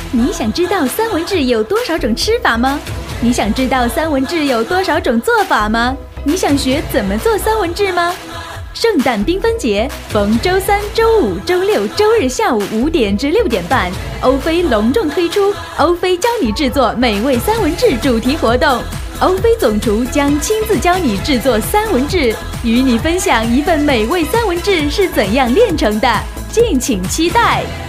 你想知道三文治有多少种吃法吗？你想知道三文治有多少种做法吗？你想学怎么做三文治吗？圣诞缤纷节，逢周三、周五、周六、周日下午5点至6点半，欧菲隆重推出欧菲教你制作美味三文治主题活动。欧菲总厨将亲自教你制作三文治，与你分享一份美味三文治是怎样炼成的，敬请期待。